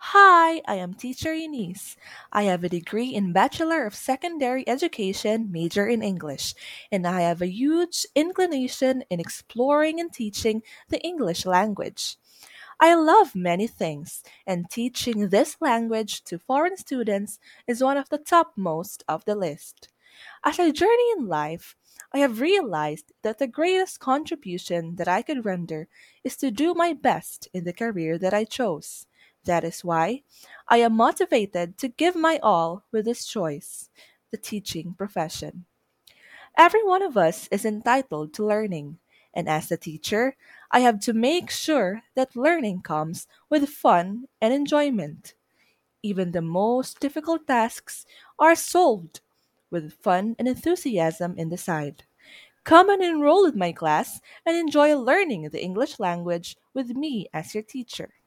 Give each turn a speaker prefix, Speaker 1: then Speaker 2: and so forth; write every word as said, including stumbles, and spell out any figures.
Speaker 1: Hi, I am Teacher Eunice. I have a degree in Bachelor of Secondary Education, major in English, and I have a huge inclination in exploring and teaching the English language. I love many things, and teaching this language to foreign students is one of the topmost of the list. As I journey in life, I have realized that the greatest contribution that I could render is to do my best in the career that I chose. That is why I am motivated to give my all with this choice, the teaching profession. Every one of us is entitled to learning, and as a teacher, I have to make sure that learning comes with fun and enjoyment. Even the most difficult tasks are solved with fun and enthusiasm in the side. Come and enroll in my class and enjoy learning the English language with me as your teacher.